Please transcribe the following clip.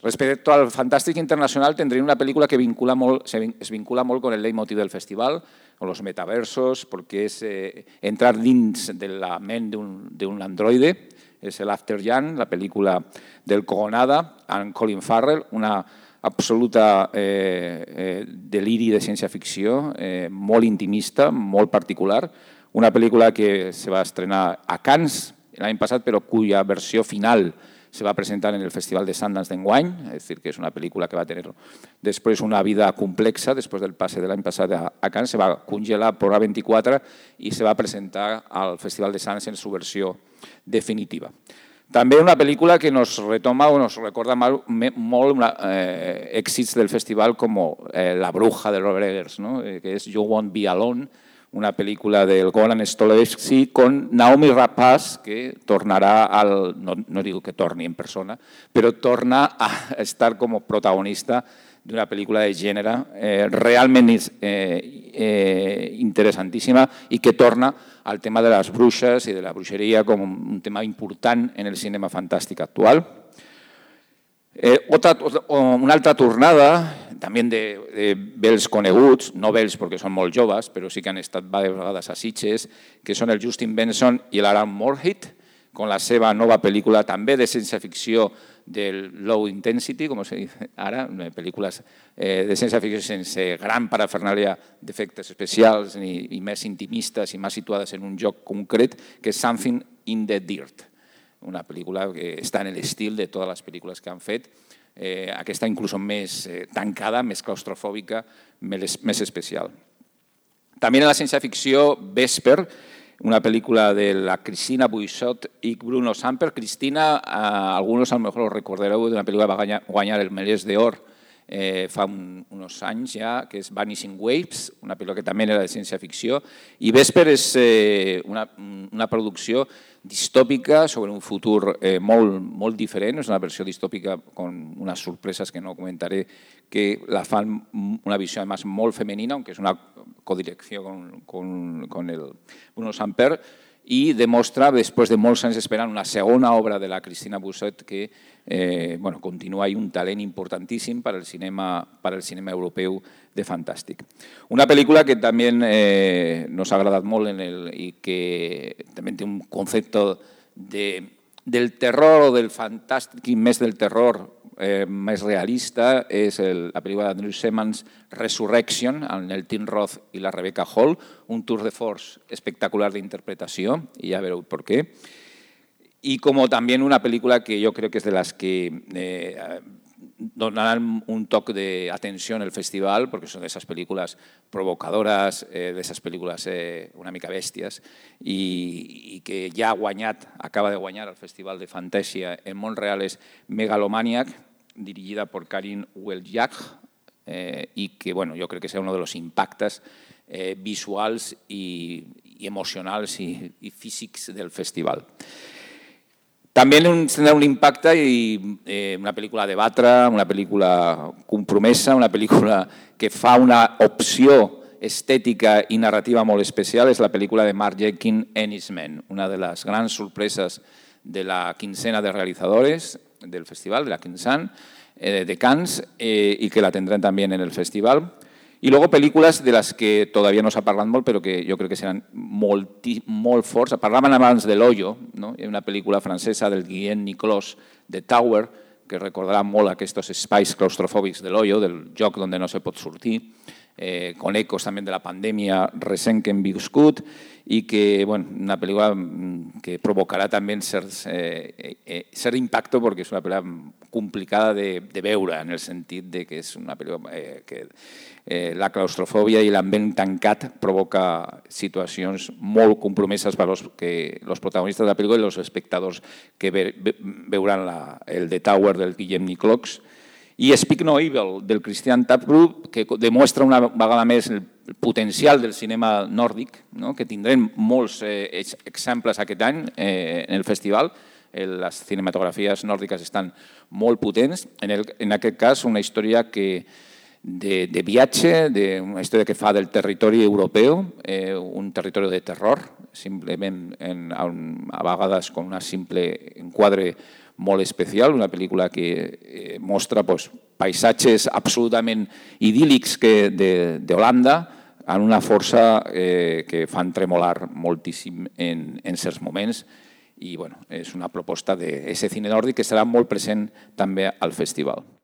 Respecto al Fantàstic Internacional, tendría una película que es vincula molt con el leitmotiv del festival, con los metaversos, porque es entrar dins de la ment d'un androide. És el After Yang, la pel·lícula del Cogonada, amb Colin Farrell, una absoluta deliri de ciència-ficció, molt intimista, molt particular, una pel·lícula que se va estrenar a Cannes l'any passat, però cuya versió final se va presentar en el Festival de Sundance d'enguany, és a dir, que és una pel·lícula que va tenir després una vida complexa, després del passe de l'any passat a Cannes, se va congelar per A24 i se va presentar al Festival de Sundance en su versió definitiva. També una pel·lícula que nos retoma o nos recorda molt èxits del festival com La bruja de Robert Eggers, que és You Won't Be Alone, una pel·lícula del Goran Stolevski con Naomi Rapace, que tornarà no digo que torni en persona, però torna a estar com a protagonista d'una pel·lícula de gènere realment interessantíssima i que torna al tema de les bruixes i de la bruixeria com un tema important en el cinema fantàstic actual. Una altra tornada, també de vells coneguts, no vells perquè són molt joves, però sí que han estat diverses vegades a Sitges, que són el Justin Benson i l'Aaron Moorhead, con la seva nova pel·lícula també de ciència-ficció del Low Intensity, com se dice ara, pel·lícules de ciència-ficció sense gran parafernàlia d'efectes especials i més intimistes i més situades en un lloc concret, que és Something in the Dirt, una pel·lícula que està en l'estil de totes les pel·lícules que han fet, aquesta inclús més tancada, més claustrofòbica, més especial. També en la ciència-ficció Vesper, una película de la Cristina Buissot y Bruno Samper. Cristina, algunos a lo mejor lo recordareu de una película que va guanyar el Melés d'Or fa uns anys ja, que és Vanishing Waves, una pel·lícula que també era de ciència-ficció. I Vesper és una producció distòpica sobre un futur molt diferent, és una versió distòpica amb unes sorpreses que no comentaré, que la fan una visió además molt femenina, aunque és una codirecció con el Bruno Samper, i demostra, després de molts anys esperant, una segona obra de la Cristina Buissot que continua un talent importantíssim per al cinema europeu de fantàstic. Una pel·lícula que també nos ha agradat molt i que també té un concepte del terror o del fantàstic i més del terror més realista, és la pel·lícula d'Andrew Semans Resurrection, amb el Tim Roth i la Rebecca Hall, un tour de force espectacular d'interpretació, i ja veureu per què. Y como también una película que yo creo que es de las que donarán un toque de atención al festival, porque son de esas películas provocadoras, de esas películas una mica bèsties, i que ja acaba de guanyar el Festival de Fantàsia en Montreal, és Megalomaniac, dirigida por Karin Wojciak, y que yo creo que será uno de los impactos visuals y emocionals y físics del festival. També tindrà un impacte i una pel·lícula a debatre, una pel·lícula compromesa, una pel·lícula que fa una opció estètica i narrativa molt especial, és la pel·lícula de Mark Jenkins, Ennis Men, una de les grans sorpreses de la quincena de realizadores del festival, de la Quinzan, de Cannes, y que la tendrán también en el festival. Y luego películas de las que todavía no s'ha parlat molt, però que jo crec que seran molt forts. Parlaven abans de L'Hoyo, una pel·lícula francesa del Guillaume Niclós, de Tower, que recordarà molt aquests espais claustrofòbics de L'Hoyo, del lloc on no se pot sortir, con ecos també de la pandèmia recent que hem viscut, i que una pel·lícula que provocarà també cert impacte, perquè és una pel·lícula complicada de veure, en el sentit que és una pel·lícula que la claustrofòbia i l'ambient tancat provoca situacions molt compromeses per als protagonistes de la pel·lícula i els espectadors que veuran el The Tower del Guillaume Niclós. I Speak No Evil, del Christian Taubru, que demostra una vegada més el potencial del cinema nòrdic, que tindrem molts exemples aquest any en el festival. Les cinematografies nòrdiques estan molt potents. En aquest cas, una història de viatge, una història que fa del territori europeu, un territori de terror, simplement a vegades con un simple enquadre molt especial, una pel·lícula que mostra paisatges absolutament idíl·lics d'Holanda, amb una força que fan tremolar moltíssim en certs moments. I és una proposta d'aquest cine nòrdic que serà molt present també al festival.